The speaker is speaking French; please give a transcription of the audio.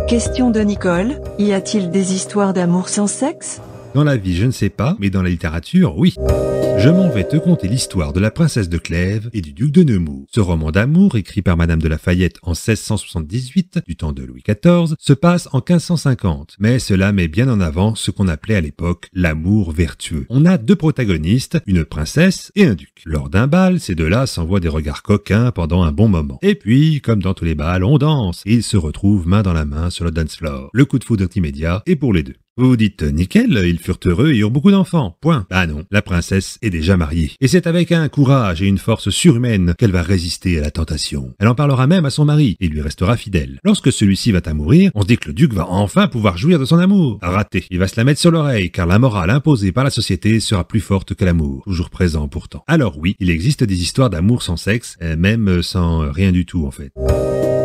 Question de Nicole, y a-t-il des histoires d'amour sans sexe? Dans la vie, je ne sais pas, mais dans la littérature, oui. Je m'en vais te conter l'histoire de la princesse de Clèves et du duc de Nemours. Ce roman d'amour, écrit par Madame de La Fayette en 1678, du temps de Louis XIV, se passe en 1550. Mais cela met bien en avant ce qu'on appelait à l'époque l'amour vertueux. On a deux protagonistes, une princesse et un duc. Lors d'un bal, ces deux-là s'envoient des regards coquins pendant un bon moment. Et puis, comme dans tous les bals, on danse et ils se retrouvent main dans la main sur le dance floor. Le coup de foudre immédiat est pour les deux. Vous vous dites, nickel, ils furent heureux et eurent beaucoup d'enfants, point. Ah non, la princesse est déjà mariée. Et c'est avec un courage et une force surhumaine qu'elle va résister à la tentation. Elle en parlera même à son mari et lui restera fidèle. Lorsque celui-ci va à mourir, on se dit que le duc va enfin pouvoir jouir de son amour. Raté, il va se la mettre sur l'oreille car la morale imposée par la société sera plus forte que l'amour, toujours présent pourtant. Alors oui, il existe des histoires d'amour sans sexe, même sans rien du tout en fait.